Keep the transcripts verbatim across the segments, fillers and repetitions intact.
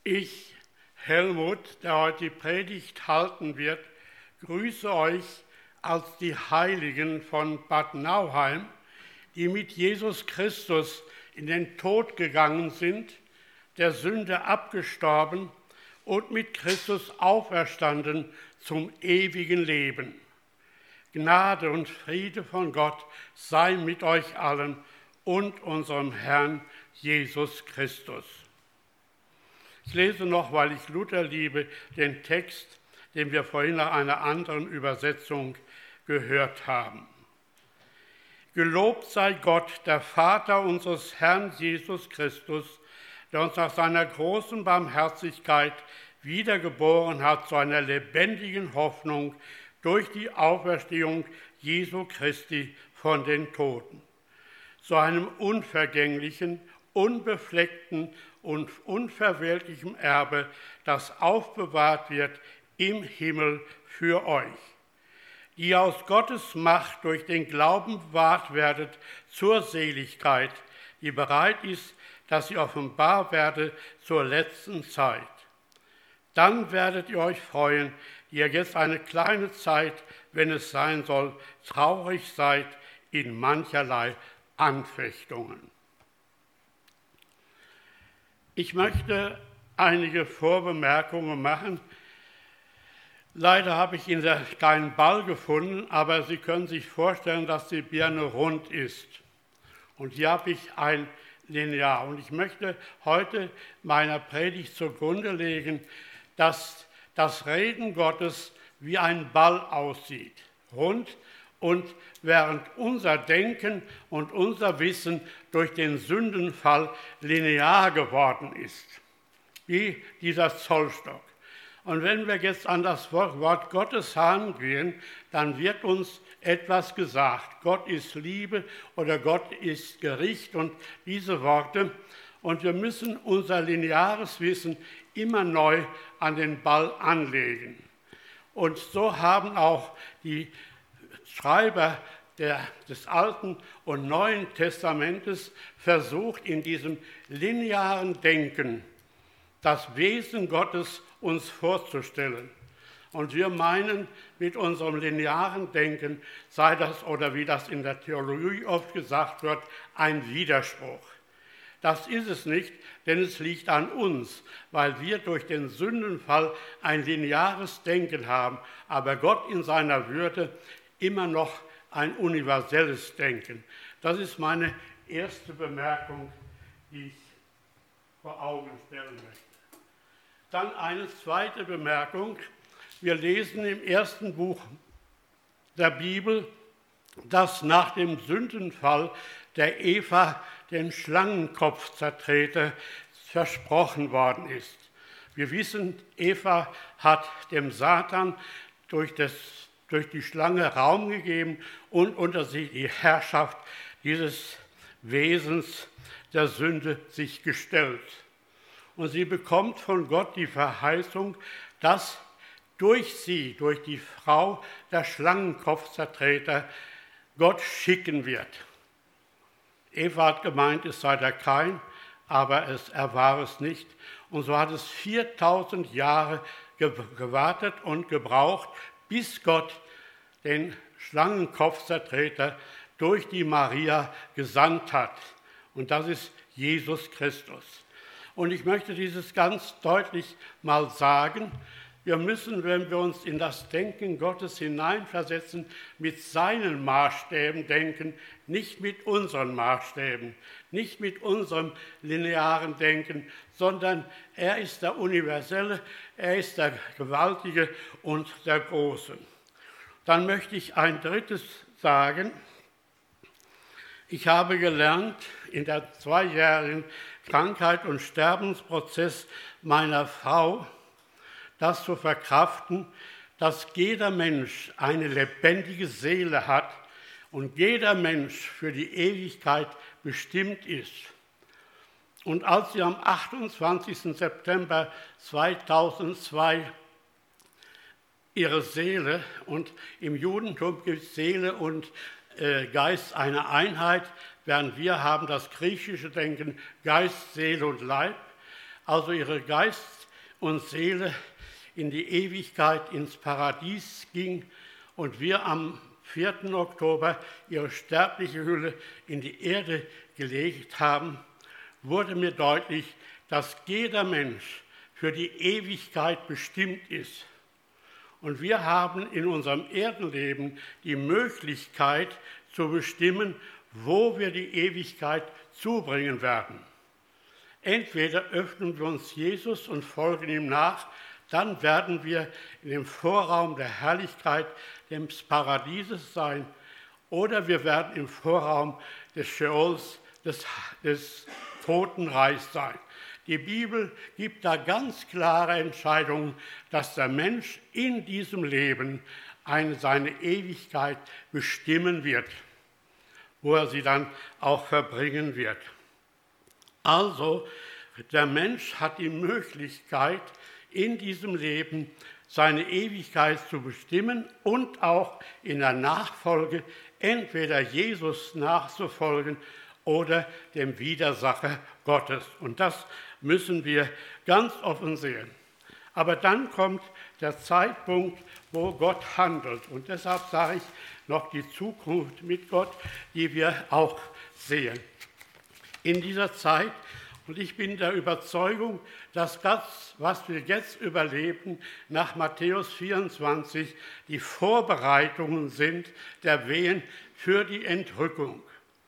Ich, Helmut, der heute die Predigt halten wird, grüße euch als die Heiligen von Bad Nauheim, die mit Jesus Christus in den Tod gegangen sind, der Sünde abgestorben und mit Christus auferstanden zum ewigen Leben. Gnade und Friede von Gott sei mit euch allen und unserem Herrn Jesus Christus. Ich lese noch, weil ich Luther liebe, den Text, den wir vorhin nach einer anderen Übersetzung gehört haben. Gelobt sei Gott, der Vater unseres Herrn Jesus Christus, der uns nach seiner großen Barmherzigkeit wiedergeboren hat zu einer lebendigen Hoffnung durch die Auferstehung Jesu Christi von den Toten, zu einem unvergänglichen, unbefleckten und unverwelklichem Erbe, das aufbewahrt wird im Himmel für euch, die aus Gottes Macht durch den Glauben bewahrt werdet zur Seligkeit, die bereit ist, dass sie offenbar werde zur letzten Zeit. Dann werdet ihr euch freuen, die ihr jetzt eine kleine Zeit, wenn es sein soll, traurig seid in mancherlei Anfechtungen. Ich möchte einige Vorbemerkungen machen. Leider habe ich in der keinen Ball gefunden, aber Sie können sich vorstellen, dass die Birne rund ist. Und hier habe ich ein Linear. Und ich möchte heute meiner Predigt zugrunde legen, dass das Reden Gottes wie ein Ball aussieht, rund, und während unser Denken und unser Wissen durch den Sündenfall linear geworden ist, wie dieser Zollstock. Und wenn wir jetzt an das Wort Gottes herangehen, dann wird uns etwas gesagt. Gott ist Liebe oder Gott ist Gericht und diese Worte. Und wir müssen unser lineares Wissen immer neu an den Ball anlegen. Und so haben auch die Schreiber der, des Alten und Neuen Testamentes versucht, in diesem linearen Denken das Wesen Gottes uns vorzustellen. Und wir meinen, mit unserem linearen Denken sei das, oder wie das in der Theologie oft gesagt wird, ein Widerspruch. Das ist es nicht, denn es liegt an uns, weil wir durch den Sündenfall ein lineares Denken haben, aber Gott in seiner Würde immer noch ein universelles Denken. Das ist meine erste Bemerkung, die ich vor Augen stellen möchte. Dann eine zweite Bemerkung. Wir lesen im ersten Buch der Bibel, dass nach dem Sündenfall der Eva den Schlangenkopf zertrete, versprochen worden ist. Wir wissen, Eva hat dem Satan durch, das, durch die Schlange Raum gegeben und unter sie die Herrschaft dieses Wesens der Sünde sich gestellt. Und sie bekommt von Gott die Verheißung, dass durch sie, durch die Frau, der Schlangenkopfzertreter Gott schicken wird. Eva hat gemeint, es sei der Kain, aber es, er war es nicht. Und so hat es viertausend Jahre gewartet und gebraucht, bis Gott den Schlangenkopfzertreter durch die Maria gesandt hat. Und das ist Jesus Christus. Und ich möchte dieses ganz deutlich mal sagen. Wir müssen, wenn wir uns in das Denken Gottes hineinversetzen, mit seinen Maßstäben denken, nicht mit unseren Maßstäben, nicht mit unserem linearen Denken, sondern er ist der Universelle, er ist der Gewaltige und der Große. Dann möchte ich ein drittes sagen. Ich habe gelernt, in der zweijährigen Krankheit- und Sterbensprozess meiner Frau, das zu verkraften, dass jeder Mensch eine lebendige Seele hat und jeder Mensch für die Ewigkeit bestimmt ist. Und als sie am achtundzwanzigsten September zweitausendzwei ihre Seele, und im Judentum gibt es Seele und äh, Geist eine Einheit, während wir haben das griechische Denken Geist, Seele und Leib, also ihre Geist und Seele in die Ewigkeit ins Paradies ging und wir am vierten Oktober ihre sterbliche Hülle in die Erde gelegt haben, wurde mir deutlich, dass jeder Mensch für die Ewigkeit bestimmt ist. Und wir haben in unserem Erdenleben die Möglichkeit zu bestimmen, wo wir die Ewigkeit zubringen werden. Entweder öffnen wir uns Jesus und folgen ihm nach, dann werden wir in dem Vorraum der Herrlichkeit des Paradieses sein, oder wir werden im Vorraum des Scheols, des, des Totenreichs sein. Die Bibel gibt da ganz klare Entscheidungen, dass der Mensch in diesem Leben eine, seine Ewigkeit bestimmen wird, wo er sie dann auch verbringen wird. Also, der Mensch hat die Möglichkeit, in diesem Leben seine Ewigkeit zu bestimmen und auch in der Nachfolge entweder Jesus nachzufolgen oder dem Widersacher Gottes. Und das müssen wir ganz offen sehen. Aber dann kommt der Zeitpunkt, wo Gott handelt. Und deshalb sage ich noch die Zukunft mit Gott, die wir auch sehen. In dieser Zeit, und ich bin der Überzeugung, dass das, was wir jetzt überleben, nach Matthäus vierundzwanzig die Vorbereitungen sind der Wehen für die Entrückung.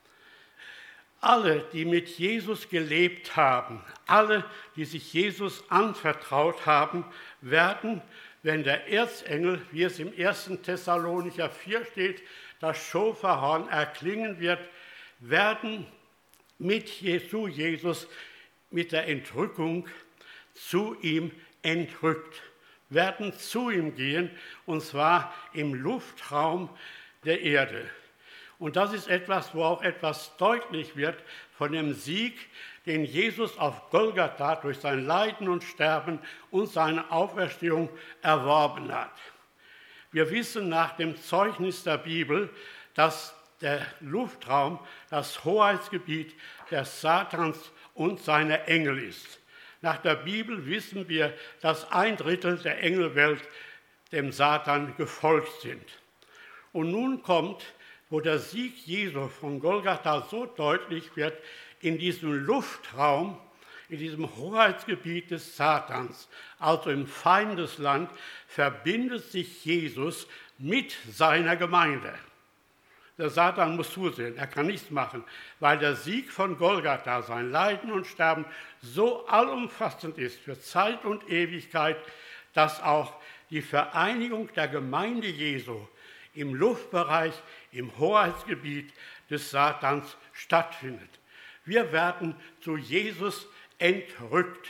Alle, die mit Jesus gelebt haben, alle, die sich Jesus anvertraut haben, werden, wenn der Erzengel, wie es im ersten Thessalonicher vier steht, das Schofarhorn erklingen wird, werden mit Jesu, Jesus, mit der Entrückung zu ihm entrückt, werden zu ihm gehen, und zwar im Luftraum der Erde. Und das ist etwas, wo auch etwas deutlich wird von dem Sieg, den Jesus auf Golgatha durch sein Leiden und Sterben und seine Auferstehung erworben hat. Wir wissen nach dem Zeugnis der Bibel, dass der Luftraum das Hoheitsgebiet des Satans und seiner Engel ist. Nach der Bibel wissen wir, dass ein Drittel der Engelwelt dem Satan gefolgt sind. Und nun kommt, wo der Sieg Jesu von Golgatha so deutlich wird, in diesem Luftraum, in diesem Hoheitsgebiet des Satans, also im Feindesland, verbindet sich Jesus mit seiner Gemeinde. Der Satan muss zusehen, er kann nichts machen, weil der Sieg von Golgatha, sein Leiden und Sterben, so allumfassend ist für Zeit und Ewigkeit, dass auch die Vereinigung der Gemeinde Jesu im Luftbereich, im Hoheitsgebiet des Satans stattfindet. Wir werden zu Jesus entrückt.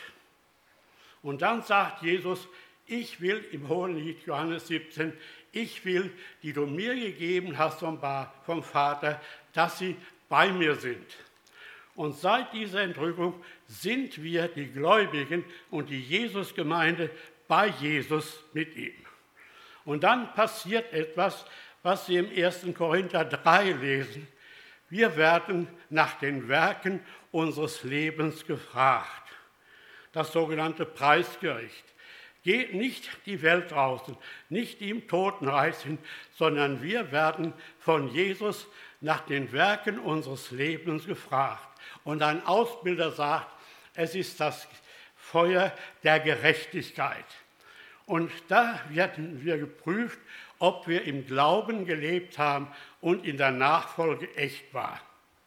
Und dann sagt Jesus, ich will im Hohelied Johannes siebzehn, ich will, die du mir gegeben hast vom Vater, dass sie bei mir sind. Und seit dieser Entrückung sind wir, die Gläubigen und die Jesusgemeinde, bei Jesus mit ihm. Und dann passiert etwas, was Sie im ersten Korinther drei lesen. Wir werden nach den Werken unseres Lebens gefragt. Das sogenannte Preisgericht. Geht nicht die Welt draußen, nicht die im Totenreich sind, sondern wir werden von Jesus nach den Werken unseres Lebens gefragt. Und ein Ausbilder sagt, es ist das Feuer der Gerechtigkeit. Und da werden wir geprüft, ob wir im Glauben gelebt haben und in der Nachfolge echt war.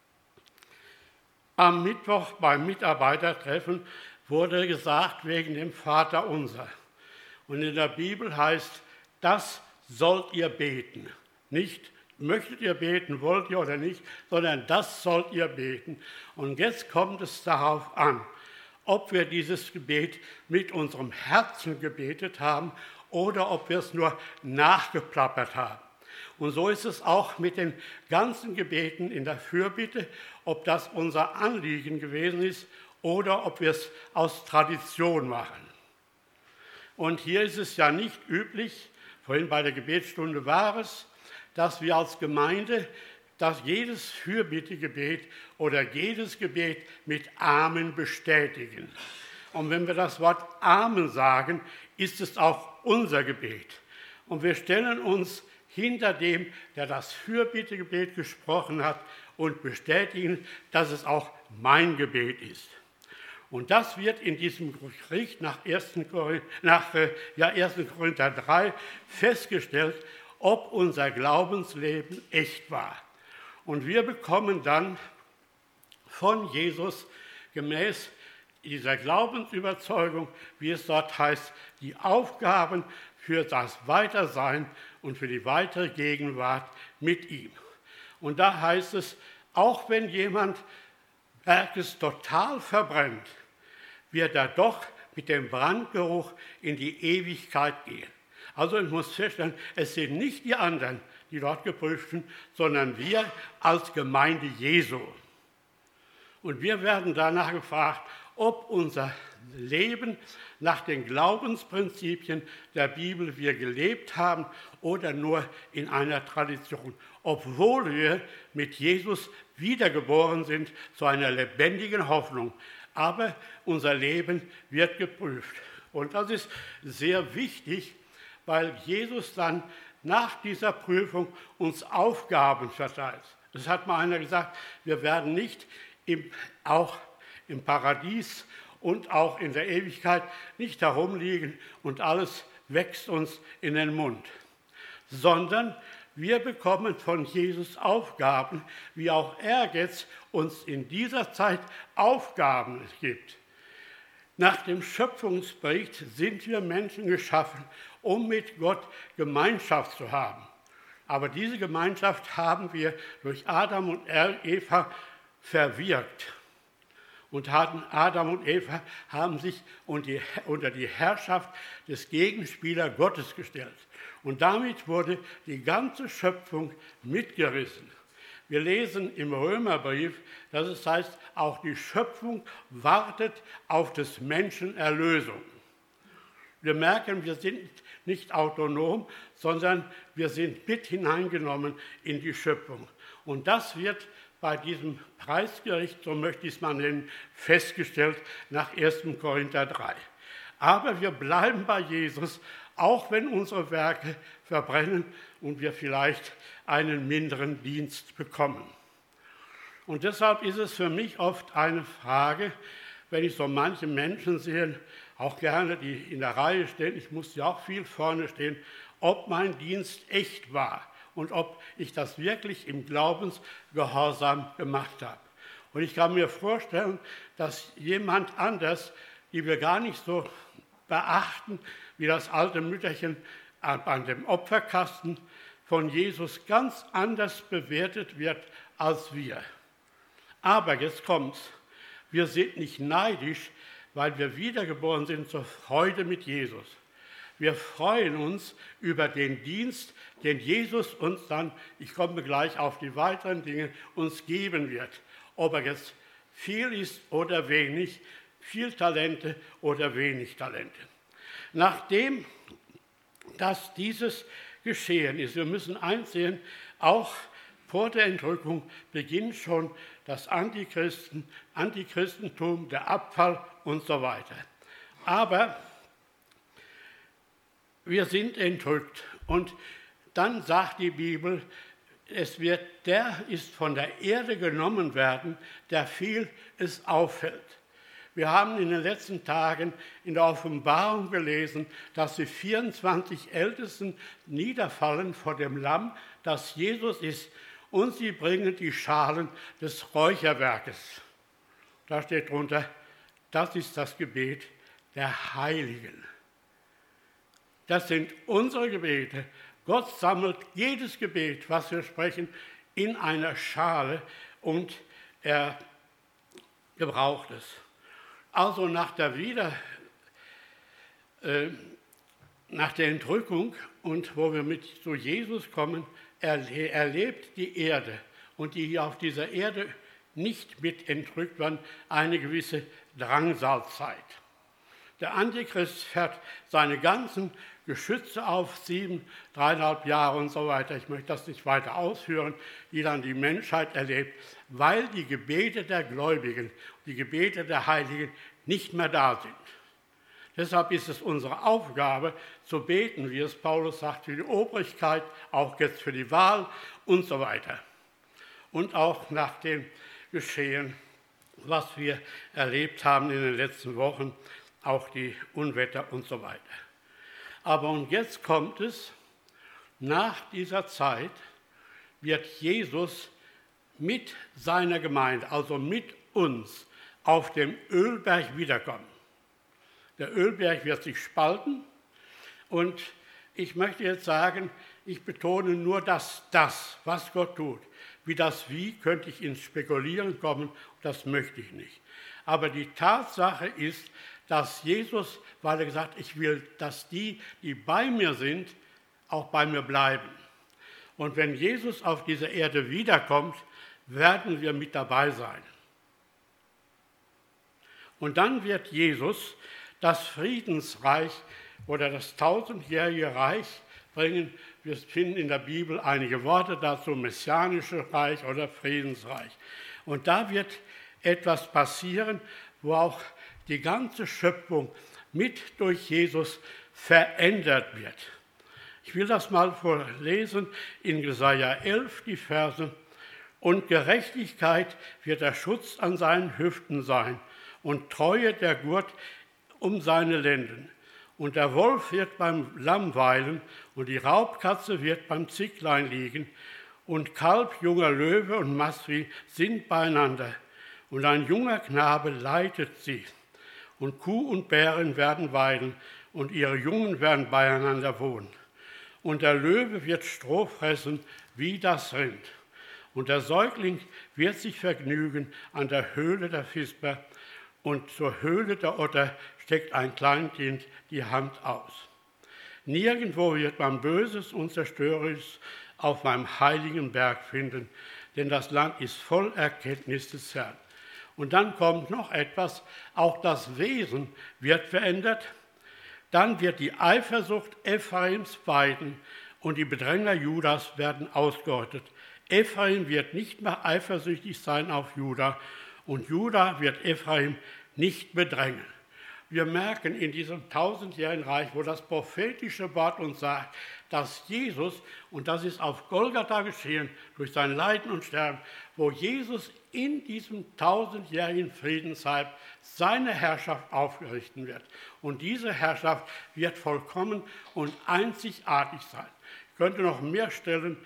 Am Mittwoch beim Mitarbeitertreffen wurde gesagt wegen dem Vaterunser. Und in der Bibel heißt, das sollt ihr beten. Nicht, möchtet ihr beten, wollt ihr oder nicht, sondern das sollt ihr beten. Und jetzt kommt es darauf an, ob wir dieses Gebet mit unserem Herzen gebetet haben oder ob wir es nur nachgeplappert haben. Und so ist es auch mit den ganzen Gebeten in der Fürbitte, ob das unser Anliegen gewesen ist oder ob wir es aus Tradition machen. Und hier ist es ja nicht üblich, vorhin bei der Gebetsstunde war es, dass wir als Gemeinde dass jedes Fürbittegebet oder jedes Gebet mit Amen bestätigen. Und wenn wir das Wort Amen sagen, ist es auch unser Gebet. Und wir stellen uns hinter dem, der das Fürbittegebet gesprochen hat, und bestätigen, dass es auch mein Gebet ist. Und das wird in diesem Bericht nach ersten. Korinther, nach, ja, ersten Korinther drei festgestellt, ob unser Glaubensleben echt war. Und wir bekommen dann von Jesus gemäß dieser Glaubensüberzeugung, wie es dort heißt, die Aufgaben für das Weitersein und für die weitere Gegenwart mit ihm. Und da heißt es, auch wenn jemand Werkes total verbrennt, wird er doch mit dem Brandgeruch in die Ewigkeit gehen. Also ich muss feststellen, es sind nicht die anderen, die dort geprüft sind, sondern wir als Gemeinde Jesu. Und wir werden danach gefragt, ob unser Leben nach den Glaubensprinzipien der Bibel wir gelebt haben oder nur in einer Tradition, obwohl wir mit Jesus wiedergeboren sind zu einer lebendigen Hoffnung. Aber unser Leben wird geprüft. Und das ist sehr wichtig, weil Jesus dann nach dieser Prüfung uns Aufgaben verteilt. Das hat mal einer gesagt, wir werden nicht im, auch im Paradies und auch in der Ewigkeit nicht herumliegen und alles wächst uns in den Mund, sondern wir bekommen von Jesus Aufgaben, wie auch er jetzt uns in dieser Zeit Aufgaben gibt. Nach dem Schöpfungsbericht sind wir Menschen geschaffen, um mit Gott Gemeinschaft zu haben. Aber diese Gemeinschaft haben wir durch Adam und Eva verwirkt. Und Adam und Eva haben sich unter die Herrschaft des Gegenspielers Gottes gestellt. Und damit wurde die ganze Schöpfung mitgerissen. Wir lesen im Römerbrief, dass es heißt, auch die Schöpfung wartet auf des Menschen Erlösung. Wir merken, wir sind nicht autonom, sondern wir sind mit hineingenommen in die Schöpfung. Und das wird bei diesem Preisgericht, so möchte ich es mal nennen, festgestellt nach ersten Korinther drei. Aber wir bleiben bei Jesus, auch wenn unsere Werke verbrennen und wir vielleicht einen minderen Dienst bekommen. Und deshalb ist es für mich oft eine Frage, wenn ich so manche Menschen sehe, auch gerne, die in der Reihe stehen, ich muss ja auch viel vorne stehen, ob mein Dienst echt war und ob ich das wirklich im Glaubensgehorsam gemacht habe. Und ich kann mir vorstellen, dass jemand anders, die wir gar nicht so beachten, wie das alte Mütterchen an dem Opferkasten, von Jesus ganz anders bewertet wird als wir. Aber jetzt kommt's, wir sind nicht neidisch, weil wir wiedergeboren sind zur Freude mit Jesus. Wir freuen uns über den Dienst, den Jesus uns dann, ich komme gleich auf die weiteren Dinge, uns geben wird. Ob er jetzt viel ist oder wenig, viel Talente oder wenig Talente. Nachdem dass dieses geschehen ist, wir müssen einsehen, auch vor der Entrückung beginnt schon das Antichristen, Antichristentum, der Abfall und so weiter. Aber wir sind entrückt und dann sagt die Bibel, es wird, der ist von der Erde genommen werden, der viel es auffällt. Wir haben in den letzten Tagen in der Offenbarung gelesen, dass die vierundzwanzig Ältesten niederfallen vor dem Lamm, das Jesus ist, und sie bringen die Schalen des Räucherwerkes. Da steht drunter, das ist das Gebet der Heiligen. Das sind unsere Gebete. Gott sammelt jedes Gebet, was wir sprechen, in einer Schale und er gebraucht es. Also nach der Wieder, äh, nach der Entrückung und wo wir mit zu Jesus kommen, erle- erlebt die Erde und die hier auf dieser Erde nicht mit entrückt waren, eine gewisse Drangsalzeit. Der Antichrist fährt seine ganzen Geschütze auf, sieben, dreieinhalb Jahre und so weiter. Ich möchte das nicht weiter ausführen, die dann die Menschheit erlebt, weil die Gebete der Gläubigen, die Gebete der Heiligen nicht mehr da sind. Deshalb ist es unsere Aufgabe, zu beten, wie es Paulus sagt, für die Obrigkeit, auch jetzt für die Wahl und so weiter. Und auch nach dem Geschehen, was wir erlebt haben in den letzten Wochen, auch die Unwetter und so weiter. Aber und jetzt kommt es, nach dieser Zeit wird Jesus mit seiner Gemeinde, also mit uns, auf dem Ölberg wiederkommen. Der Ölberg wird sich spalten und ich möchte jetzt sagen, ich betone nur das Das, was Gott tut. Wie das Wie könnte ich ins Spekulieren kommen, das möchte ich nicht. Aber die Tatsache ist, dass Jesus, weil er gesagt hat, ich will, dass die, die bei mir sind, auch bei mir bleiben. Und wenn Jesus auf diese Erde wiederkommt, werden wir mit dabei sein. Und dann wird Jesus das Friedensreich oder das tausendjährige Reich bringen. Wir finden in der Bibel einige Worte dazu, messianisches Reich oder Friedensreich. Und da wird etwas passieren, wo auch die ganze Schöpfung mit durch Jesus verändert wird. Ich will das mal vorlesen in Jesaja elf, die Verse. Und Gerechtigkeit wird der Schutz an seinen Hüften sein und Treue der Gurt um seine Lenden. Und der Wolf wird beim Lamm weilen und die Raubkatze wird beim Zicklein liegen. Und Kalb, junger Löwe und Masri sind beieinander. Und ein junger Knabe leitet sie. Und Kuh und Bären werden weiden und ihre Jungen werden beieinander wohnen. Und der Löwe wird Stroh fressen wie das Rind. Und der Säugling wird sich vergnügen an der Höhle der Fisper. Und zur Höhle der Otter steckt ein Kleinkind die Hand aus. Nirgendwo wird man Böses und Zerstörerisches auf meinem heiligen Berg finden, denn das Land ist voll Erkenntnis des Herrn. Und dann kommt noch etwas, auch das Wesen wird verändert. Dann wird die Eifersucht Ephraims weiden und die Bedränger Judas werden ausgerottet. Ephraim wird nicht mehr eifersüchtig sein auf Juda und Juda wird Ephraim nicht bedrängen. Wir merken in diesem tausendjährigen Reich, wo das prophetische Wort uns sagt, dass Jesus, und das ist auf Golgatha geschehen, durch sein Leiden und Sterben, wo Jesus in diesem tausendjährigen Friedensreich seine Herrschaft aufrichten wird. Und diese Herrschaft wird vollkommen und einzigartig sein. Ich könnte noch mehr Stellen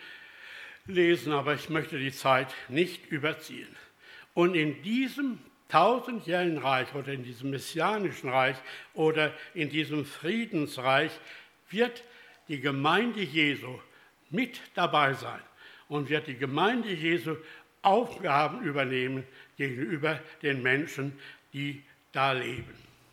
lesen, aber ich möchte die Zeit nicht überziehen. Und in diesem tausendjährigen Reich oder in diesem messianischen Reich oder in diesem Friedensreich wird die Gemeinde Jesu mit dabei sein und wird die Gemeinde Jesu Aufgaben übernehmen gegenüber den Menschen, die da leben.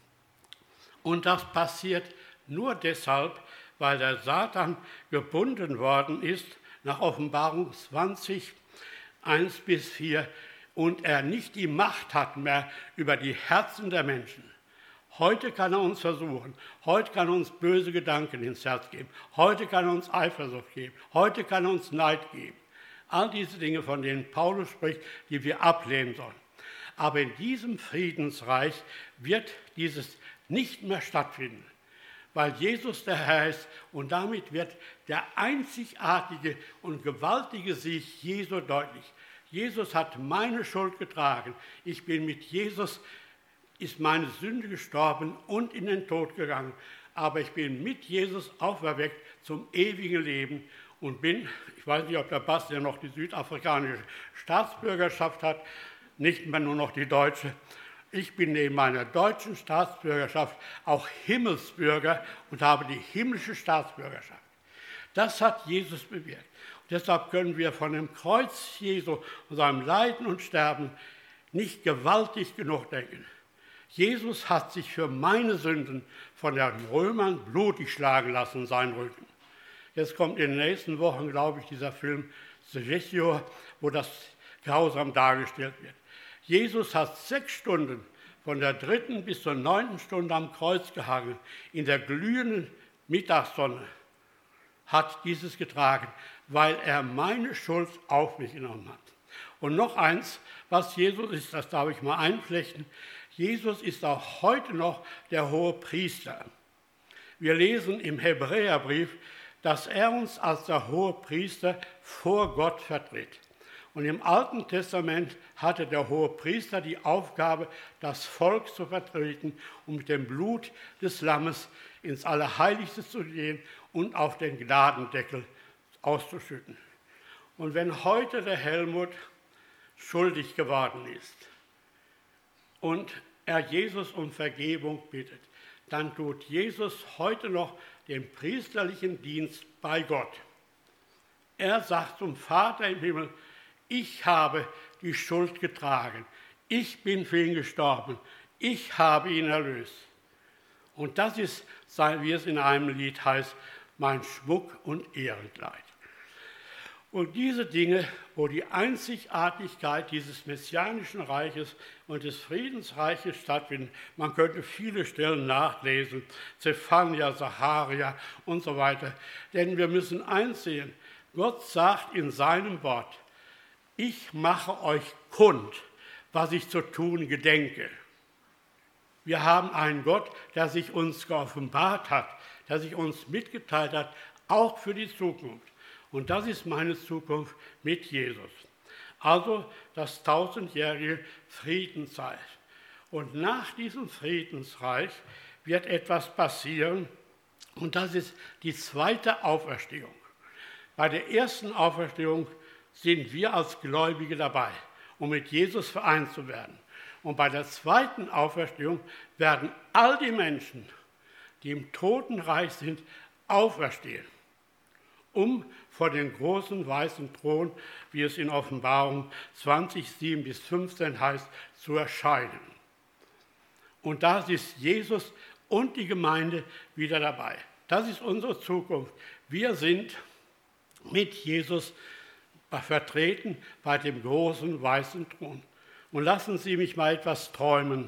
Und das passiert nur deshalb, weil der Satan gebunden worden ist, nach Offenbarung zwanzig, eins bis vier, und er nicht die Macht hat mehr über die Herzen der Menschen. Heute kann er uns versuchen, heute kann er uns böse Gedanken ins Herz geben, heute kann er uns Eifersucht geben, heute kann er uns Neid geben. All diese Dinge, von denen Paulus spricht, die wir ablehnen sollen. Aber in diesem Friedensreich wird dieses nicht mehr stattfinden, weil Jesus der Herr ist und damit wird der einzigartige und gewaltige Sieg Jesu deutlich. Jesus hat meine Schuld getragen. Ich bin mit Jesus, ist meine Sünde gestorben und in den Tod gegangen. Aber ich bin mit Jesus auferweckt zum ewigen Leben und bin, ich weiß nicht, ob der Bastian noch die südafrikanische Staatsbürgerschaft hat, nicht mehr nur noch die deutsche. Ich bin neben meiner deutschen Staatsbürgerschaft auch Himmelsbürger und habe die himmlische Staatsbürgerschaft. Das hat Jesus bewirkt. Deshalb können wir von dem Kreuz Jesu und seinem Leiden und Sterben nicht gewaltig genug denken. Jesus hat sich für meine Sünden von den Römern blutig schlagen lassen, sein Rücken. Jetzt kommt in den nächsten Wochen, glaube ich, dieser Film Sergio, wo das grausam dargestellt wird. Jesus hat sechs Stunden von der dritten bis zur neunten Stunde am Kreuz gehangen, in der glühenden Mittagssonne, hat dieses getragen, weil er meine Schuld auf mich genommen hat. Und noch eins, was Jesus ist, das darf ich mal einflechten. Jesus ist auch heute noch der hohe Priester. Wir lesen im Hebräerbrief, dass er uns als der hohe Priester vor Gott vertritt. Und im Alten Testament hatte der hohe Priester die Aufgabe, das Volk zu vertreten und mit dem Blut des Lammes ins Allerheiligste zu gehen und auf den Gnadendeckel auszuschütten. Und wenn heute der Helmut schuldig geworden ist und er Jesus um Vergebung bittet, dann tut Jesus heute noch den priesterlichen Dienst bei Gott. Er sagt zum Vater im Himmel, ich habe die Schuld getragen, ich bin für ihn gestorben, ich habe ihn erlöst. Und das ist, wie es in einem Lied heißt, mein Schmuck und Ehrenkleid. Und diese Dinge, wo die Einzigartigkeit dieses messianischen Reiches und des Friedensreiches stattfinden, man könnte viele Stellen nachlesen, Zephania, Sacharia und so weiter, denn wir müssen einsehen, Gott sagt in seinem Wort, ich mache euch kund, was ich zu tun gedenke. Wir haben einen Gott, der sich uns geoffenbart hat, der sich uns mitgeteilt hat, auch für die Zukunft. Und das ist meine Zukunft mit Jesus. Also das tausendjährige Friedensreich. Und nach diesem Friedensreich wird etwas passieren, und das ist die zweite Auferstehung. Bei der ersten Auferstehung sind wir als Gläubige dabei, um mit Jesus vereint zu werden. Und bei der zweiten Auferstehung werden all die Menschen, die im Totenreich sind, auferstehen, um vor den großen weißen Thron, wie es in Offenbarung zwanzig, sieben bis fünfzehn heißt, zu erscheinen. Und da ist Jesus und die Gemeinde wieder dabei. Das ist unsere Zukunft. Wir sind mit Jesus vertreten bei dem großen weißen Thron. Und lassen Sie mich mal etwas träumen.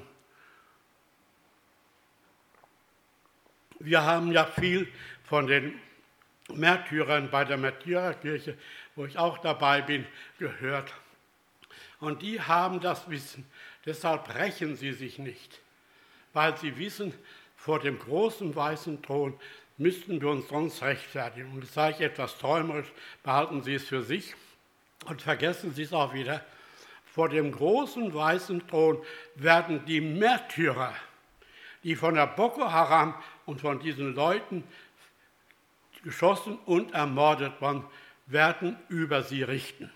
Wir haben ja viel von den Märtyrern bei der Märtyrerkirche, wo ich auch dabei bin, gehört. Und die haben das Wissen. Deshalb rächen sie sich nicht, weil sie wissen, vor dem großen weißen Thron müssten wir uns sonst rechtfertigen. Und das sage ich etwas träumerisch, behalten Sie es für sich und vergessen Sie es auch wieder. Vor dem großen weißen Thron werden die Märtyrer, die von der Boko Haram und von diesen Leuten geschossen und ermordet worden, werden über sie richten.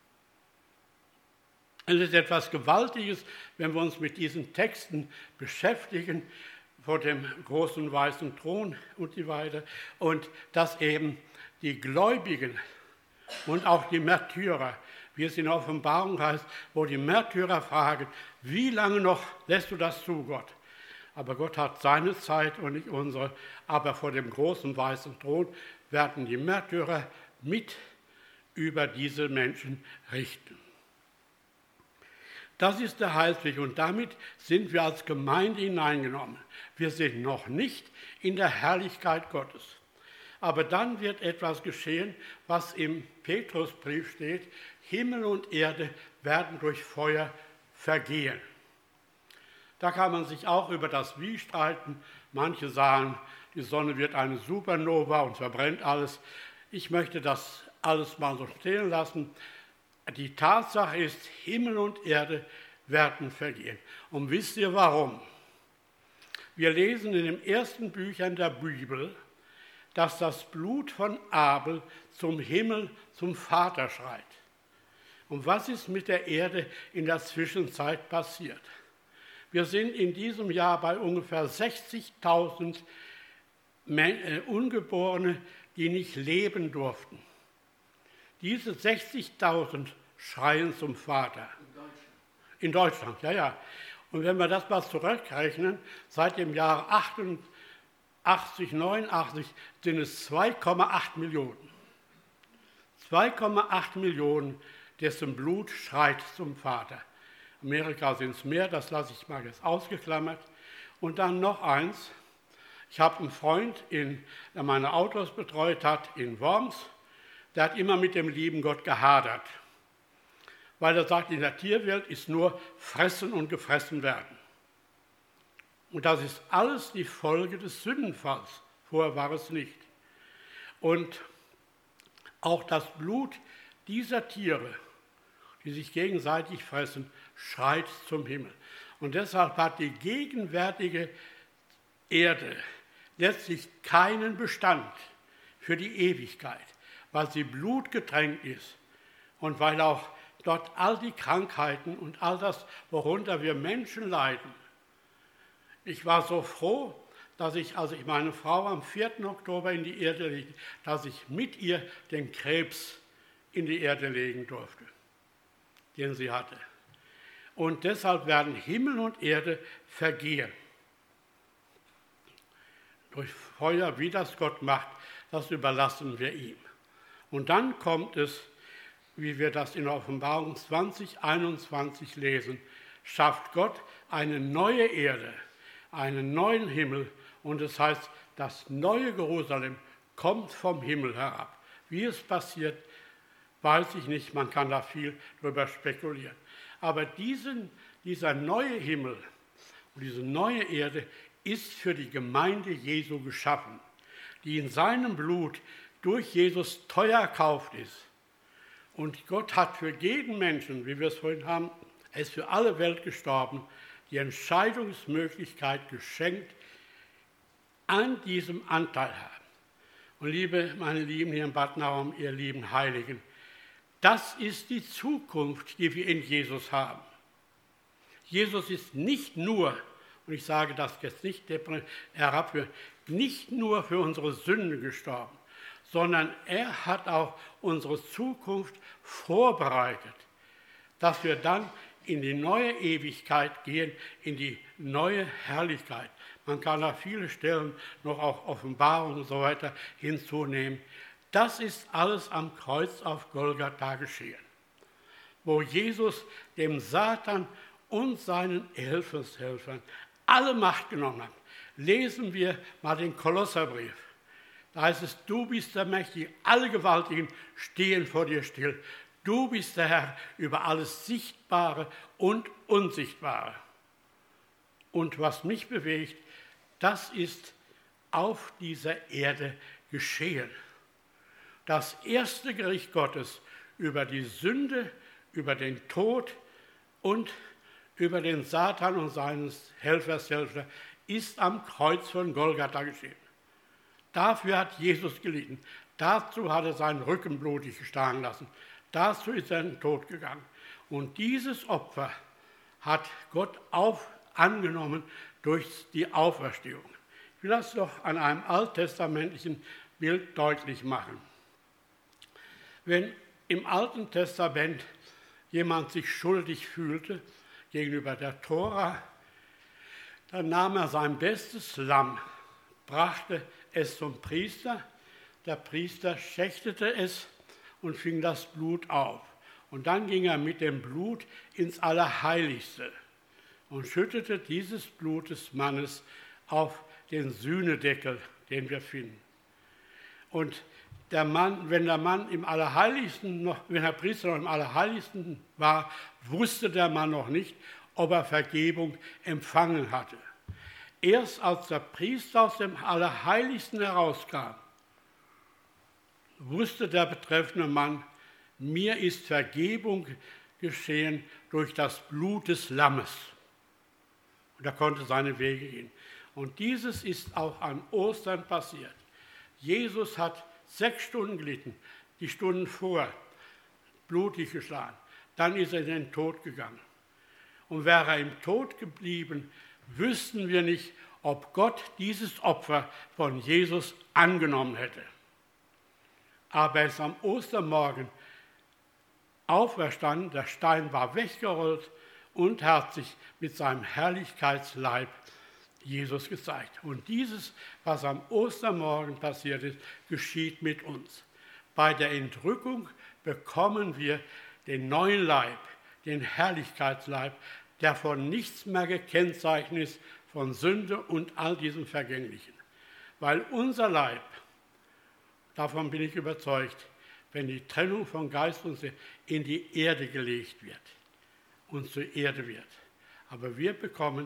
Es ist etwas Gewaltiges, wenn wir uns mit diesen Texten beschäftigen, vor dem großen weißen Thron und so weiter, und dass eben die Gläubigen und auch die Märtyrer, wie es in der Offenbarung heißt, wo die Märtyrer fragen, wie lange noch lässt du das zu, Gott? Aber Gott hat seine Zeit und nicht unsere. Aber vor dem großen weißen Thron werden die Märtyrer mit über diese Menschen richten. Das ist der Heilsweg und damit sind wir als Gemeinde hineingenommen. Wir sind noch nicht in der Herrlichkeit Gottes. Aber dann wird etwas geschehen, was im Petrusbrief steht, Himmel und Erde werden durch Feuer vergehen. Da kann man sich auch über das Wie streiten. Manche sagen, die Sonne wird eine Supernova und verbrennt alles. Ich möchte das alles mal so stehen lassen. Die Tatsache ist, Himmel und Erde werden vergehen. Und wisst ihr warum? Wir lesen in den ersten Büchern der Bibel, dass das Blut von Abel zum Himmel, zum Vater schreit. Und was ist mit der Erde in der Zwischenzeit passiert? Wir sind in diesem Jahr bei ungefähr sechzigtausend Ungeborene, die nicht leben durften. Diese sechzigtausend schreien zum Vater. In Deutschland? In Deutschland, ja, ja. Und wenn wir das mal zurückrechnen, seit dem Jahr achtundachtzig, neunundachtzig sind es zwei Komma acht Millionen. zwei Komma acht Millionen, dessen Blut schreit zum Vater. Amerika sind es mehr, das lasse ich mal jetzt ausgeklammert. Und dann noch eins. Ich habe einen Freund, in, der meine Autos betreut hat, in Worms. Der hat immer mit dem lieben Gott gehadert. Weil er sagt, in der Tierwelt ist nur fressen und gefressen werden. Und das ist alles die Folge des Sündenfalls. Vorher war es nicht. Und auch das Blut dieser Tiere, die sich gegenseitig fressen, schreit zum Himmel. Und deshalb hat die gegenwärtige Erde letztlich keinen Bestand für die Ewigkeit, weil sie blutgetränkt ist und weil auch dort all die Krankheiten und all das, worunter wir Menschen leiden. Ich war so froh, dass ich, als ich meine Frau am vierten Oktober in die Erde legte, dass ich mit ihr den Krebs in die Erde legen durfte, den sie hatte. Und deshalb werden Himmel und Erde vergehen. Durch Feuer, wie das Gott macht, das überlassen wir ihm. Und dann kommt es, wie wir das in Offenbarung zwanzig einundzwanzig lesen, schafft Gott eine neue Erde, einen neuen Himmel. Und es heißt, das neue Jerusalem kommt vom Himmel herab. Wie es passiert, weiß ich nicht, man kann da viel drüber spekulieren. Aber diesen, dieser neue Himmel und diese neue Erde ist für die Gemeinde Jesu geschaffen, die in seinem Blut durch Jesus teuer erkauft ist. Und Gott hat für jeden Menschen, wie wir es vorhin haben, er ist für alle Welt gestorben, die Entscheidungsmöglichkeit geschenkt, an diesem Anteil haben. Und liebe, meine Lieben hier in Bad Nauheim, ihr lieben Heiligen, das ist die Zukunft, die wir in Jesus haben. Jesus ist nicht nur, und ich sage das jetzt nicht herabführend, nicht nur für unsere Sünden gestorben, sondern er hat auch unsere Zukunft vorbereitet, dass wir dann in die neue Ewigkeit gehen, in die neue Herrlichkeit. Man kann da viele Stellen noch auch Offenbarungen und so weiter hinzunehmen. Das ist alles am Kreuz auf Golgatha geschehen, wo Jesus dem Satan und seinen Helfershelfern alle Macht genommen hat. Lesen wir mal den Kolosserbrief. Da heißt es, du bist der Mächtige, alle Gewaltigen stehen vor dir still. Du bist der Herr über alles Sichtbare und Unsichtbare. Und was mich bewegt, das ist auf dieser Erde geschehen. Das erste Gericht Gottes über die Sünde, über den Tod und über den Satan und seines Helfershelfer ist am Kreuz von Golgatha geschehen. Dafür hat Jesus gelitten. Dazu hat er seinen Rücken blutig geschlagen lassen. Dazu ist er in den Tod gegangen. Und dieses Opfer hat Gott auf, angenommen durch die Auferstehung. Ich will das doch an einem alttestamentlichen Bild deutlich machen. Wenn im Alten Testament jemand sich schuldig fühlte gegenüber der Tora, dann nahm er sein bestes Lamm, brachte es zum Priester, der Priester schächtete es und fing das Blut auf. Und dann ging er mit dem Blut ins Allerheiligste und schüttete dieses Blut des Mannes auf den Sühnedeckel, den wir finden. Und der Mann, wenn der Mann im Allerheiligsten noch, wenn der Priester noch im Allerheiligsten war, wusste der Mann noch nicht, ob er Vergebung empfangen hatte. Erst als der Priester aus dem Allerheiligsten herauskam, wusste der betreffende Mann, mir ist Vergebung geschehen durch das Blut des Lammes. Und er konnte seine Wege gehen. Und dieses ist auch an Ostern passiert. Jesus hat sechs Stunden gelitten, die Stunden vor, blutig geschlagen. Dann ist er in den Tod gegangen. Und wäre er im Tod geblieben, wüssten wir nicht, ob Gott dieses Opfer von Jesus angenommen hätte. Aber er ist am Ostermorgen auferstanden, der Stein war weggerollt und hat sich mit seinem Herrlichkeitsleib Jesus gezeigt. Und dieses, was am Ostermorgen passiert ist, geschieht mit uns. Bei der Entrückung bekommen wir den neuen Leib, den Herrlichkeitsleib, der von nichts mehr gekennzeichnet ist, von Sünde und all diesem Vergänglichen. Weil unser Leib, davon bin ich überzeugt, wenn die Trennung von Geist und Seele in die Erde gelegt wird und zur Erde wird. Aber wir bekommen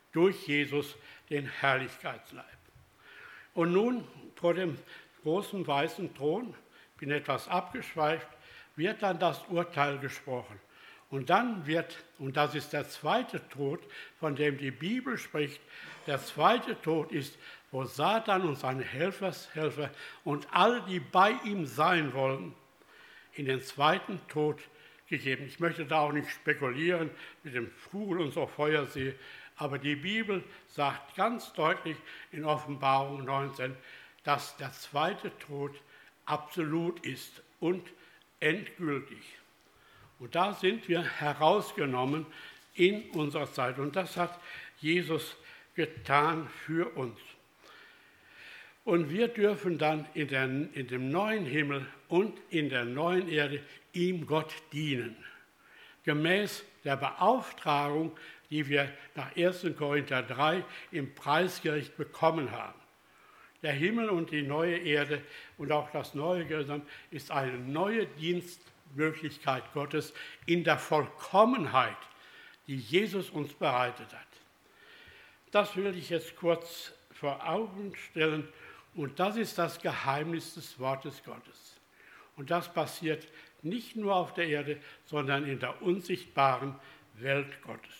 durch Jesus den Herrlichkeitsleib. Und nun vor dem großen weißen Thron, ich bin etwas abgeschweift, wird dann das Urteil gesprochen. Und dann wird, und das ist der zweite Tod, von dem die Bibel spricht, der zweite Tod ist, wo Satan und seine Helfershelfer und alle, die bei ihm sein wollen, in den zweiten Tod gegeben. Ich möchte da auch nicht spekulieren mit dem Vogel und so Feuersee, aber die Bibel sagt ganz deutlich in Offenbarung neunzehn, dass der zweite Tod absolut ist und endgültig. Und da sind wir herausgenommen in unserer Zeit. Und das hat Jesus getan für uns. Und wir dürfen dann in, der, in dem neuen Himmel und in der neuen Erde ihm Gott dienen. Gemäß der Beauftragung, die wir nach ersten Korinther drei im Preisgericht bekommen haben. Der Himmel und die neue Erde und auch das neue Gesamt ist eine neue Dienstmöglichkeit Gottes in der Vollkommenheit, die Jesus uns bereitet hat. Das will ich jetzt kurz vor Augen stellen und das ist das Geheimnis des Wortes Gottes. Und das passiert nicht nur auf der Erde, sondern in der unsichtbaren Welt Gottes.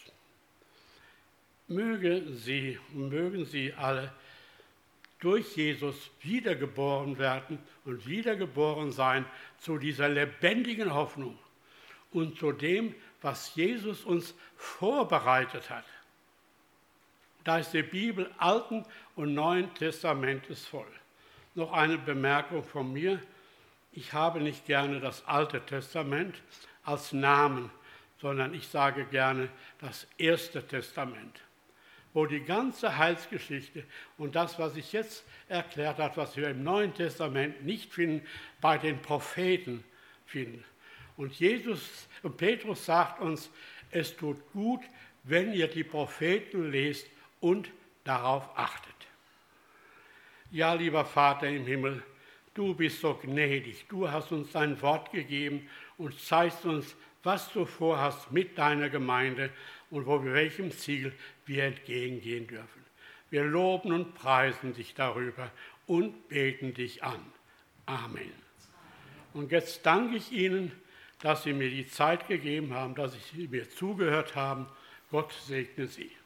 Möge sie, mögen sie alle durch Jesus wiedergeboren werden und wiedergeboren sein zu dieser lebendigen Hoffnung und zu dem, was Jesus uns vorbereitet hat. Da ist die Bibel Alten und Neuen Testamentes voll. Noch eine Bemerkung von mir. Ich habe nicht gerne das Alte Testament als Namen, sondern ich sage gerne das Erste Testament, wo die ganze Heilsgeschichte und das, was ich jetzt erklärt habe, was wir im Neuen Testament nicht finden, bei den Propheten finden. Und Jesus und Petrus sagt uns, es tut gut, wenn ihr die Propheten lest und darauf achtet. Ja, lieber Vater im Himmel, du bist so gnädig, du hast uns dein Wort gegeben und zeigst uns, was du vorhast mit deiner Gemeinde und wo wir welchem Ziel wir entgegengehen dürfen. Wir loben und preisen dich darüber und beten dich an. Amen. Und jetzt danke ich Ihnen, dass Sie mir die Zeit gegeben haben, dass Sie mir zugehört haben. Gott segne Sie.